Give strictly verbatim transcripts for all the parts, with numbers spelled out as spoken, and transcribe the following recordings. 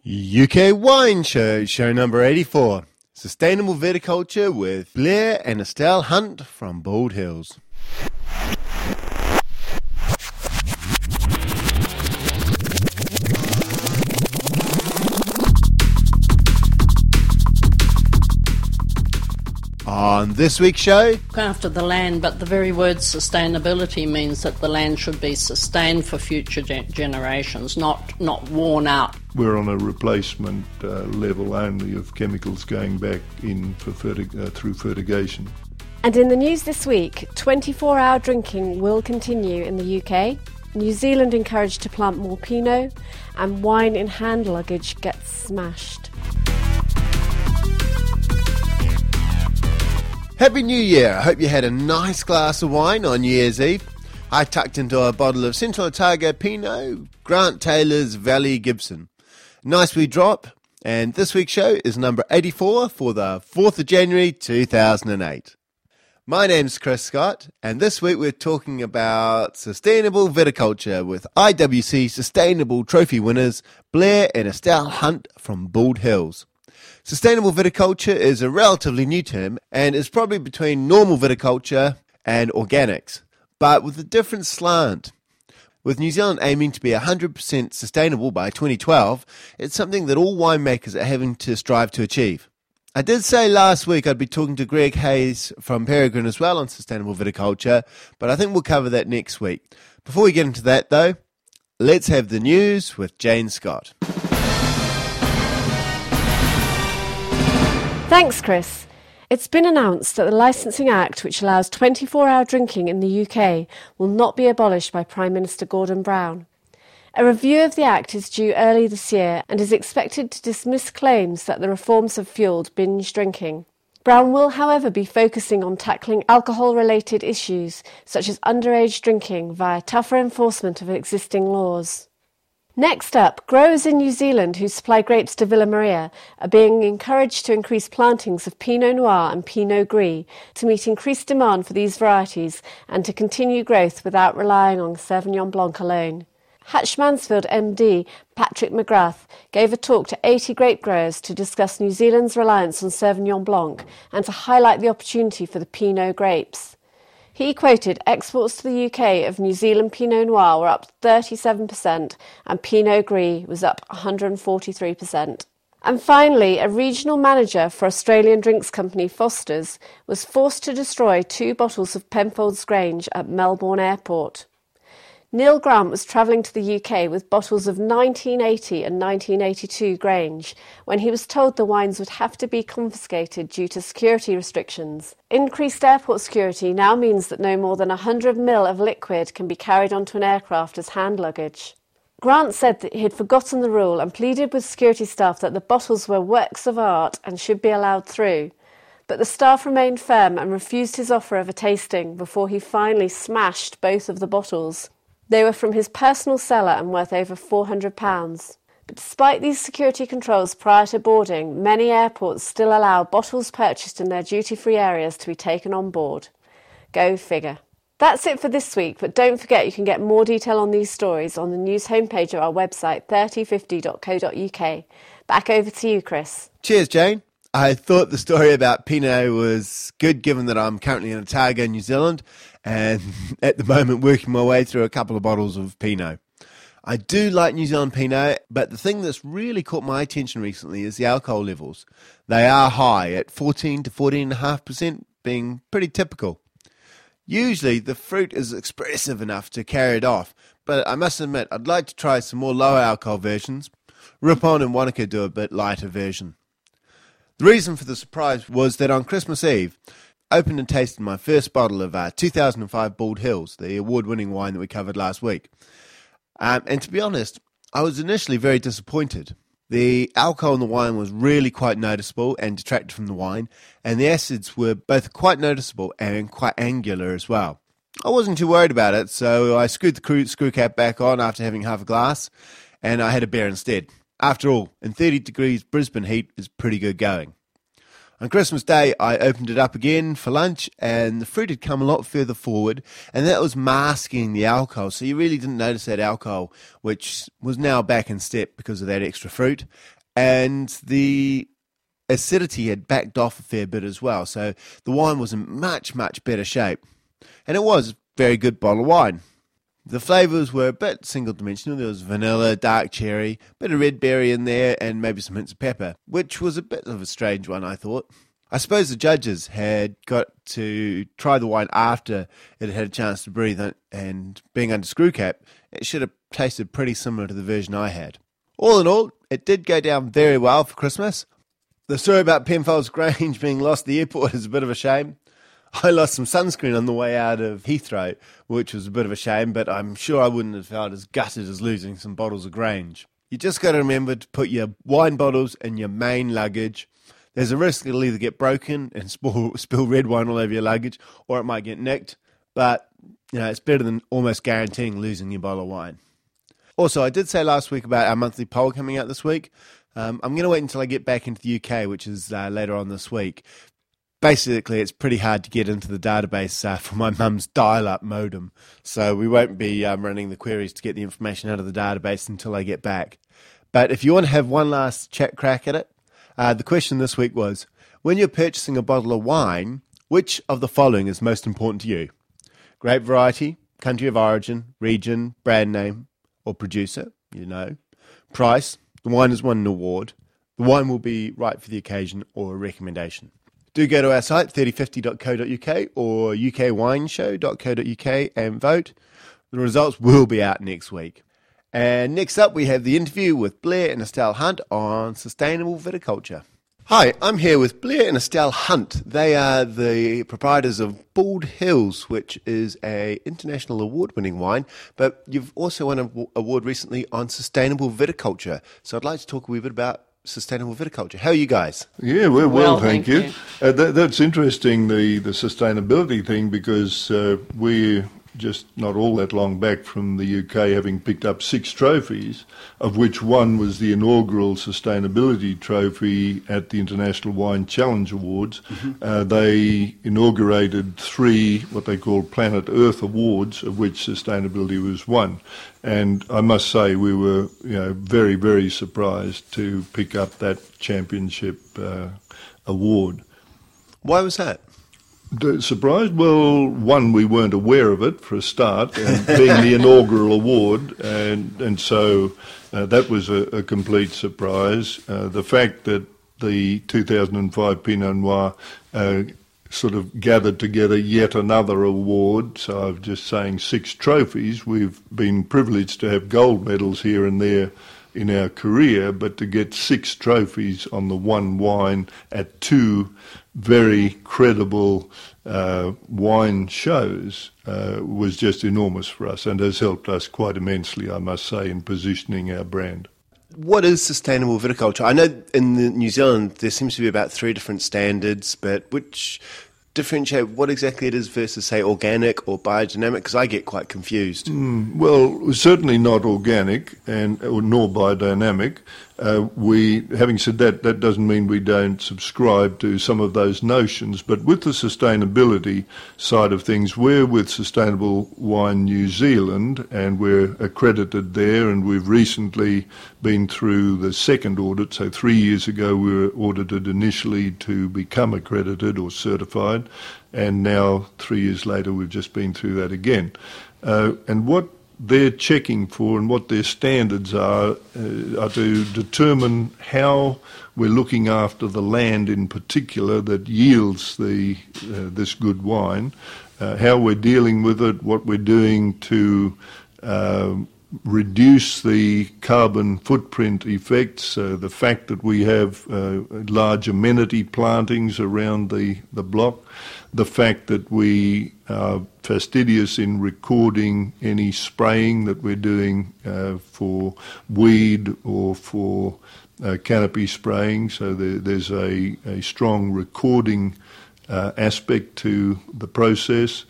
U K Wine Show, show number eighty-four. Sustainable Viticulture with Blair and Estelle Hunt from Bald Hills. On this week's show, after the land, but the very word sustainability means that the land should be sustained for future ge- generations, not not worn out. We're on a replacement uh, level only of chemicals going back in for fertig- uh, through fertigation. And in the news this week, twenty-four hour drinking will continue in the U K. New Zealand encouraged to plant more Pinot, and wine in hand luggage gets smashed. Happy New Year! I hope you had a nice glass of wine on New Year's Eve. I tucked into a bottle of Central Otago Pinot, Grant Taylor's Valley Gibson. Nice wee drop, and this week's show is number eighty-four for the fourth of January two thousand eight. My name's Chris Scott, and this week we're talking about sustainable viticulture with I W C Sustainable Trophy winners Blair and Estelle Hunt from Bald Hills. Sustainable viticulture is a relatively new term and is probably between normal viticulture and organics, but with a different slant. With New Zealand aiming to be one hundred percent sustainable by twenty twelve, it's something that all winemakers are having to strive to achieve. I did say last week I'd be talking to Greg Hayes from Peregrine as well on sustainable viticulture, but I think we'll cover that next week. Before we get into that though, let's have the news with Jane Scott. Thanks, Chris. It's been announced that the Licensing Act, which allows twenty-four hour drinking in the U K, will not be abolished by Prime Minister Gordon Brown. A review of the Act is due early this year and is expected to dismiss claims that the reforms have fuelled binge drinking. Brown will, however, be focusing on tackling alcohol-related issues, such as underage drinking, via tougher enforcement of existing laws. Next up, growers in New Zealand who supply grapes to Villa Maria are being encouraged to increase plantings of Pinot Noir and Pinot Gris to meet increased demand for these varieties and to continue growth without relying on Sauvignon Blanc alone. Hatch Mansfield M D Patrick McGrath gave a talk to eighty grape growers to discuss New Zealand's reliance on Sauvignon Blanc and to highlight the opportunity for the Pinot grapes. He quoted exports to the U K of New Zealand Pinot Noir were up thirty-seven percent and Pinot Gris was up one hundred forty-three percent. And finally, a regional manager for Australian drinks company Foster's was forced to destroy two bottles of Penfolds Grange at Melbourne Airport. Neil Grant was travelling to the U K with bottles of nineteen eighty and nineteen eighty-two Grange when he was told the wines would have to be confiscated due to security restrictions. Increased airport security now means that no more than one hundred milliliters of liquid can be carried onto an aircraft as hand luggage. Grant said that he had forgotten the rule and pleaded with security staff that the bottles were works of art and should be allowed through. But the staff remained firm and refused his offer of a tasting before he finally smashed both of the bottles. They were from his personal cellar and worth over four hundred pounds. But despite these security controls prior to boarding, many airports still allow bottles purchased in their duty-free areas to be taken on board. Go figure. That's it for this week, but don't forget you can get more detail on these stories on the news homepage of our website, thirty fifty dot co dot uk. Back over to you, Chris. Cheers, Jane. I thought the story about Pinot was good given that I'm currently in Otago, New Zealand, and at the moment working my way through a couple of bottles of Pinot. I do like New Zealand Pinot, but the thing that's really caught my attention recently is the alcohol levels. They are high at fourteen to fourteen point five percent, being pretty typical. Usually the fruit is expressive enough to carry it off, but I must admit I'd like to try some more lower alcohol versions. Ripon and Wanaka do a bit lighter version. The reason for the surprise was that on Christmas Eve, I opened and tasted my first bottle of uh, two thousand five Bald Hills, the award-winning wine that we covered last week. Um, and to be honest, I was initially very disappointed. The alcohol in the wine was really quite noticeable and detracted from the wine, and the acids were both quite noticeable and quite angular as well. I wasn't too worried about it, so I screwed the screw cap back on after having half a glass, and I had a beer instead. After all, in thirty degrees Brisbane heat is pretty good going. On Christmas Day, I opened it up again for lunch, and the fruit had come a lot further forward, and that was masking the alcohol, so you really didn't notice that alcohol, which was now back in step because of that extra fruit. and the acidity had backed off a fair bit as well. So the wine was in much, much better shape. And it was a very good bottle of wine. The flavours were a bit single-dimensional. There was vanilla, dark cherry, a bit of red berry in there, and maybe some hints of pepper, which was a bit of a strange one, I thought. I suppose the judges had got to try the wine after it had had a chance to breathe, and being under screw cap, it should have tasted pretty similar to the version I had. All in all, it did go down very well for Christmas. The story about Penfolds Grange being lost at the airport is a bit of a shame. I lost some sunscreen on the way out of Heathrow, which was a bit of a shame, but I'm sure I wouldn't have felt as gutted as losing some bottles of Grange. You just got to remember to put your wine bottles in your main luggage. There's a risk it'll either get broken and spill, spill red wine all over your luggage, or it might get nicked, but you know it's better than almost guaranteeing losing your bottle of wine. Also, I did say last week about our monthly poll coming out this week. Um, I'm going to wait until I get back into the U K, which is uh, later on this week. Basically, it's pretty hard to get into the database uh, for my mum's dial-up modem, so we won't be um, running the queries to get the information out of the database until I get back. But if you want to have one last chat crack at it, uh, the question this week was, when you're purchasing a bottle of wine, which of the following is most important to you? Grape variety, country of origin, region, brand name, or producer, you know. Price, the wine has won an award, the wine will be right for the occasion, or a recommendation. Do go to our site, thirty fifty dot co dot uk or u k wine show dot co dot uk and vote. The results will be out next week. And next up, we have the interview with Blair and Estelle Hunt on sustainable viticulture. Hi, I'm here with Blair and Estelle Hunt. They are the proprietors of Bald Hills, which is a international award-winning wine, but you've also won an award recently on sustainable viticulture. So I'd like to talk a wee bit about sustainable viticulture. How are you guys? Yeah, we're well, Well, thank, thank you. you. Uh, that, that's interesting, the, the sustainability thing, because uh, we're just not all that long back from the U K having picked up six trophies, of which one was the inaugural sustainability trophy at the International Wine Challenge Awards. Mm-hmm. Uh, they inaugurated three, what they call Planet Earth Awards, of which sustainability was one. And I must say we were, you know, very, very surprised to pick up that championship uh, award. Why was that? The surprised? Well, one, we weren't aware of it for a start, and being the inaugural award, and and so uh, that was a, a complete surprise. Uh, the fact that the two thousand five Pinot Noir uh, sort of gathered together yet another award, so I'm just saying six trophies. We've been privileged to have gold medals here and there in our career, but to get six trophies on the one wine at two very credible uh, wine shows uh, was just enormous for us and has helped us quite immensely, I must say, in positioning our brand. What is sustainable viticulture? I know in the New Zealand there seems to be about three different standards, but which differentiate what exactly it is versus, say, organic or biodynamic? Because I get quite confused. Mm, well, certainly not organic and or nor biodynamic. Uh, we, having said that, that doesn't mean we don't subscribe to some of those notions. But with the sustainability side of things, we're with Sustainable Wine New Zealand, and we're accredited there. And we've recently been through the second audit. So three years ago, we were audited initially to become accredited or certified, and now three years later, we've just been through that again. Uh, and what they're checking for and what their standards are uh, are to determine how we're looking after the land in particular that yields the uh, this good wine, uh, how we're dealing with it, what we're doing to uh, reduce the carbon footprint effects, uh, the fact that we have uh, large amenity plantings around the, the block, the fact that we are fastidious in recording any spraying that we're doing uh, for weed or for uh, canopy spraying. So there, there's a, a strong recording uh, aspect to the process.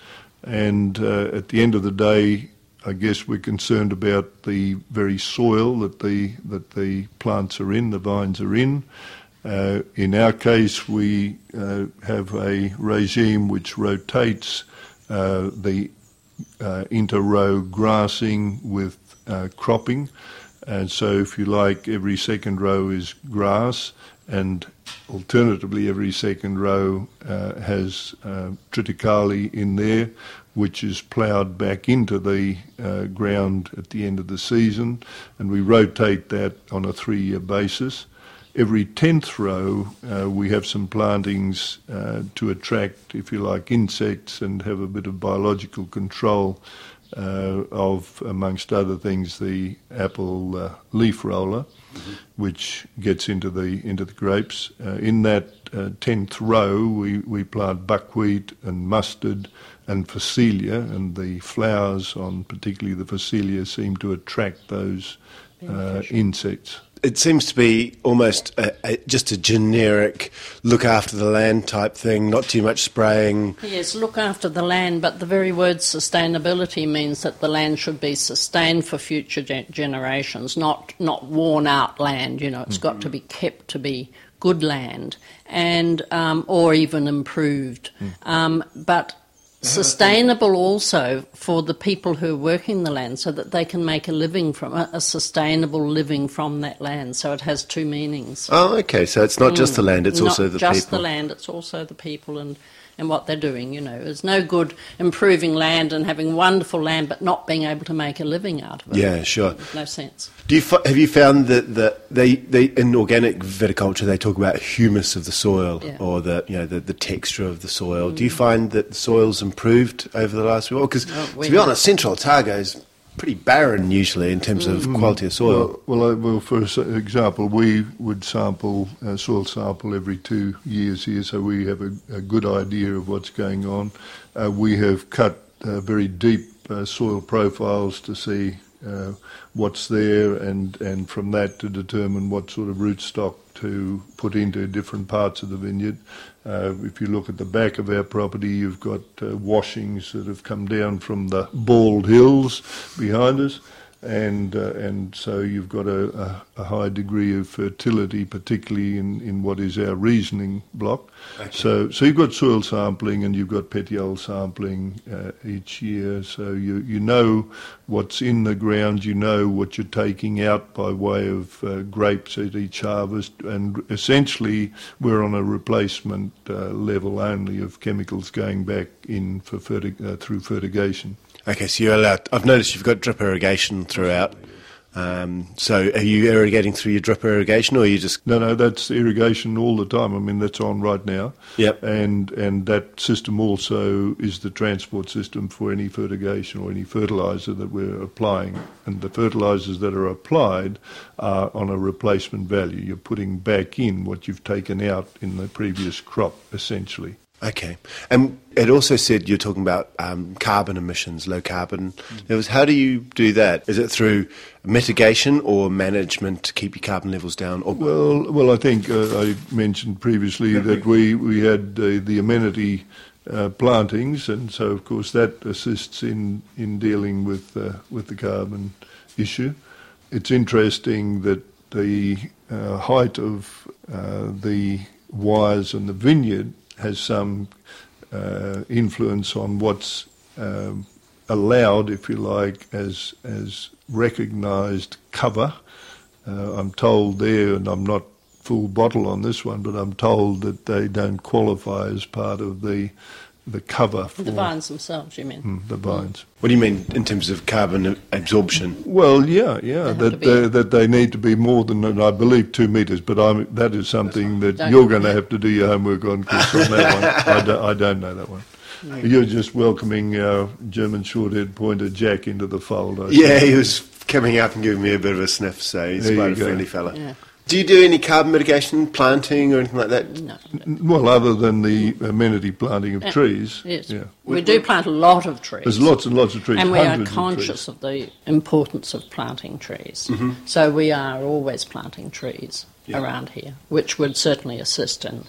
And uh, at the end of the day, I guess we're concerned about the very soil that the that the plants are in, the vines are in. Uh, in our case, we uh, have a regime which rotates uh, the uh, inter-row grassing with uh, cropping. And so, if you like, every second row is grass, and alternatively, every second row uh, has uh, triticale in there, which is ploughed back into the uh, ground at the end of the season, and we rotate that on a three-year basis. Every tenth row, uh, we have some plantings uh, to attract, if you like, insects and have a bit of biological control uh, of, amongst other things, the apple uh, leaf roller, mm-hmm. which gets into the into the grapes. Uh, in that uh, tenth row, we, we plant buckwheat and mustard and phacelia, and the flowers on particularly the phacelia seem to attract those uh, insects. It seems to be almost a, a, just a generic look after the land type thing, not too much spraying. Yes, look after the land, but the very word sustainability means that the land should be sustained for future ge- generations, not not worn out land. You know, it's mm-hmm. got to be kept to be good land, and um, or even improved. Mm. Um, but sustainable also for the people who are working the land, so that they can make a living from a, a sustainable living from that land. So it has two meanings. Oh, okay. So it's not mm. just the land; it's not also the people. Not just the land; it's also the people and, and what they're doing. You know, there's no good improving land and having wonderful land, but not being able to make a living out of it. Yeah, sure. No sense. Do you have you found that that they, they in organic viticulture they talk about humus of the soil yeah. or the you know the, the texture of the soil? Mm. Do you find that the soil's improved over the last while? Because oh, to be honest, Central Otago is pretty barren usually in terms of mm. quality of soil. Well, well, uh, well, for example, we would sample uh, soil sample every two years here, so we have a, a good idea of what's going on. Uh, we have cut uh, very deep uh, soil profiles to see Uh, what's there, and, and from that to determine what sort of rootstock to put into different parts of the vineyard. Uh, if you look at the back of our property, you've got uh, washings that have come down from the bald hills behind us, and uh, and so you've got a, a, a high degree of fertility, particularly in, in what is our Riesling block. Okay. So so you've got soil sampling and you've got petiole sampling uh, each year, so you, you know what's in the ground, you know what you're taking out by way of uh, grapes at each harvest, and essentially we're on a replacement uh, level only of chemicals going back in for fertig- uh, through fertigation. Okay, so you're allowed. I've noticed you've got drip irrigation throughout. Um, so are you irrigating through your drip irrigation, or are you just... No, no, that's irrigation all the time. I mean, that's on right now. Yep. And and that system also is the transport system for any fertigation or any fertiliser that we're applying. And the fertilisers that are applied are on a replacement value. You're putting back in what you've taken out in the previous crop, essentially. Okay. And it also said you're talking about um, carbon emissions, low carbon. It was, how do you do that? Is it through mitigation or management to keep your carbon levels down? Or well, well, I think uh, I mentioned previously that we, we had uh, the amenity uh, plantings, and so, of course, that assists in, in dealing with, uh, with the carbon issue. It's interesting that the uh, height of uh, the wires in the vineyard has some uh, influence on what's um, allowed, if you like, as as recognised cover. Uh, I'm told there, and I'm not full bottle on this one, but I'm told that they don't qualify as part of the the cover for the vines themselves. You mean mm, the vines? What do you mean in terms of carbon absorption? Well, yeah, yeah, they that they, that they need to be more than, I believe, two metres. But I'm, that is something that don't you're going to have to do your homework on, Chris, on that one. I don't, I don't know that one. No. You're just welcoming our German short-haired pointer Jack into the fold. I yeah, he was coming up and giving me a bit of a sniff, so he's there quite a go. friendly fella. Yeah. Do you do any carbon mitigation, planting or anything like that? No. Well, other than the amenity planting of uh, trees. Yes. Yeah. We, we do plant a lot of trees. There's lots and lots of trees. And we are of conscious trees. of the importance of planting trees. Mm-hmm. So we are always planting trees yeah. around here, which would certainly assist in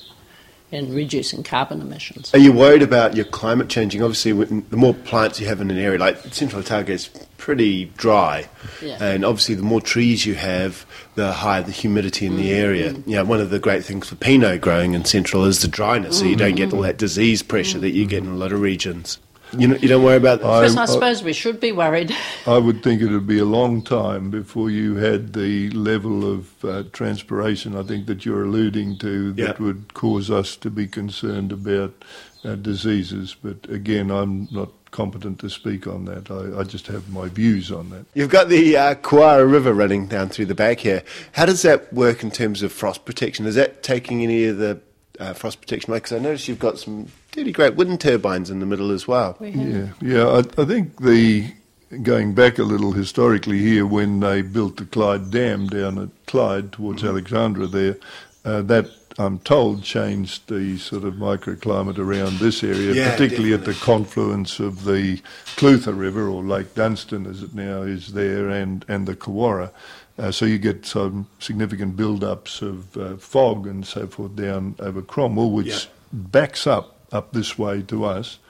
in reducing carbon emissions. Are you worried about your climate changing? Obviously, the more plants you have in an area, like Central Otago is pretty dry, yeah. and obviously the more trees you have, the higher the humidity in mm-hmm. the area. You know, one of the great things for Pinot growing in Central is the dryness, mm-hmm. so you don't get all that disease pressure mm-hmm. that you get in a lot of regions. You know, you don't worry about that? I, I suppose we should be worried. I would think it would be a long time before you had the level of uh, transpiration, I think, that you're alluding to that yeah. would cause us to be concerned about uh, diseases. But again, I'm not competent to speak on that. I, I just have my views on that. You've got the uh, Kawara River running down through the back here. How does that work in terms of frost protection? Is that taking any of the uh, frost protection away? Because I noticed you've got some really great wind turbines in the middle as well. Yeah, yeah. I, I think the going back a little historically here, when they built the Clyde Dam down at Clyde towards mm-hmm. Alexandra there, uh, that I'm told changed the sort of microclimate around this area, yeah, particularly definitely. at the confluence of the Clutha River, or Lake Dunstan as it now is there, and, and the Kawara. Uh, so you get some significant build-ups of uh, fog and so forth down over Cromwell, which yeah. backs up up this way to us.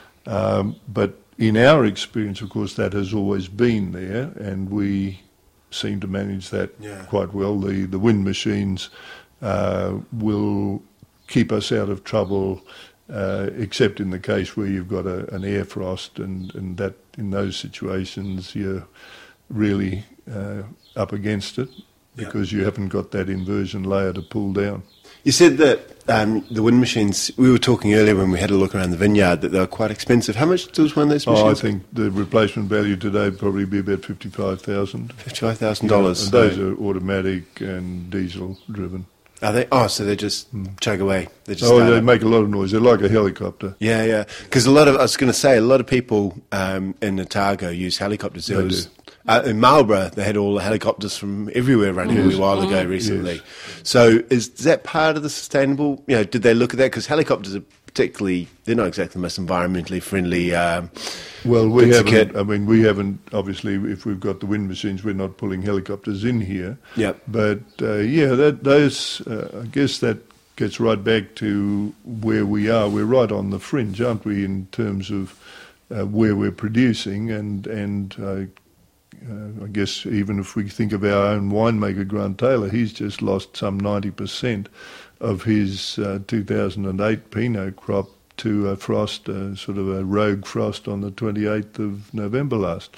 Um, but in our experience, of course, that has always been there, and we seem to manage that yeah. quite well. The, the wind machines Uh, will keep us out of trouble, uh, except in the case where you've got a, an air frost, and, and that in those situations you're really uh, up against it because yeah. you haven't got that inversion layer to pull down. You said that um, the wind machines, we were talking earlier when we had a look around the vineyard, that they were quite expensive. How much does one of those machines? Oh, I think the replacement value today would probably be about fifty-five thousand dollars. fifty-five thousand dollars. Yeah, and those are automatic and diesel driven. Are they? Oh, so they just mm. chug away. They just oh, they up. make a lot of noise. They're like a helicopter. Yeah, yeah. Because a lot of, I was going to say, a lot of people um, in Otago use helicopters. There they was, do. Uh, in Marlborough, they had all the helicopters from everywhere running yes. a wee while ago recently. Yes. So is, is that part of the sustainable, you know, did they look at that? Because helicopters are particularly, they're not exactly the most environmentally friendly um Well, we haven't, I mean, we haven't, obviously, if we've got the wind machines, we're not pulling helicopters in here. Yep. But, uh, yeah, that those, uh, I guess that gets right back to where we are. We're right on the fringe, aren't we, in terms of uh, where we're producing. And, and uh, uh, I guess even if we think of our own winemaker, Grant Taylor, he's just lost some ninety percent of his uh, two thousand eight Pinot crop to a frost, uh, sort of a rogue frost on the twenty-eighth of November last.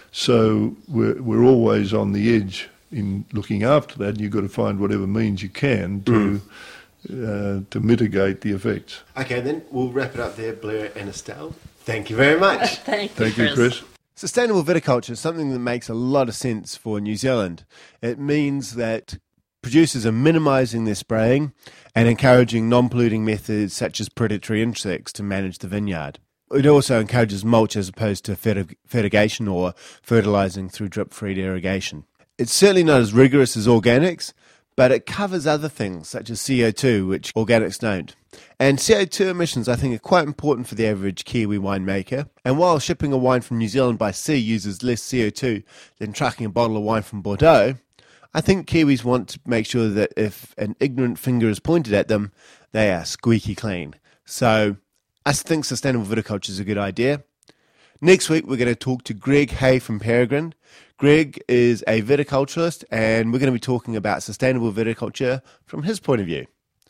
So we're, we're always on the edge in looking after that, and you've got to find whatever means you can to mm. uh, to mitigate the effects. Okay, then we'll wrap it up there, Blair and Estelle. Thank you very much. Thank you, Thank Chris. you, Chris. Sustainable viticulture is something that makes a lot of sense for New Zealand. It means that producers are minimising their spraying and encouraging non-polluting methods such as predatory insects to manage the vineyard. It also encourages mulch as opposed to fertig- fertigation or fertilising through drip-feed irrigation. It's certainly not as rigorous as organics, but it covers other things such as C O two, which organics don't. And C O two emissions, I think, are quite important for the average Kiwi winemaker. And while shipping a wine from New Zealand by sea uses less C O two than trucking a bottle of wine from Bordeaux, I think Kiwis want to make sure that if an ignorant finger is pointed at them, they are squeaky clean. So I think sustainable viticulture is a good idea. Next week, we're going to talk to Greg Hay from Peregrine. Greg is a viticulturist, and we're going to be talking about sustainable viticulture from his point of view.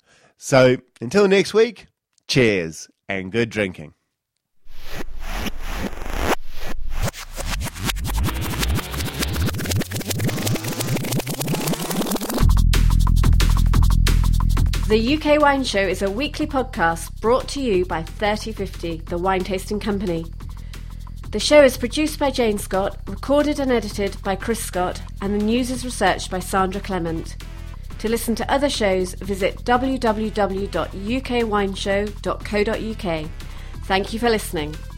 So until next week, cheers and good drinking. The U K Wine Show is a weekly podcast brought to you by thirty fifty, the wine tasting company. The show is produced by Jane Scott, recorded and edited by Chris Scott, and the news is researched by Sandra Clement. To listen to other shows, visit w w w dot u k wine show dot co dot u k. Thank you for listening.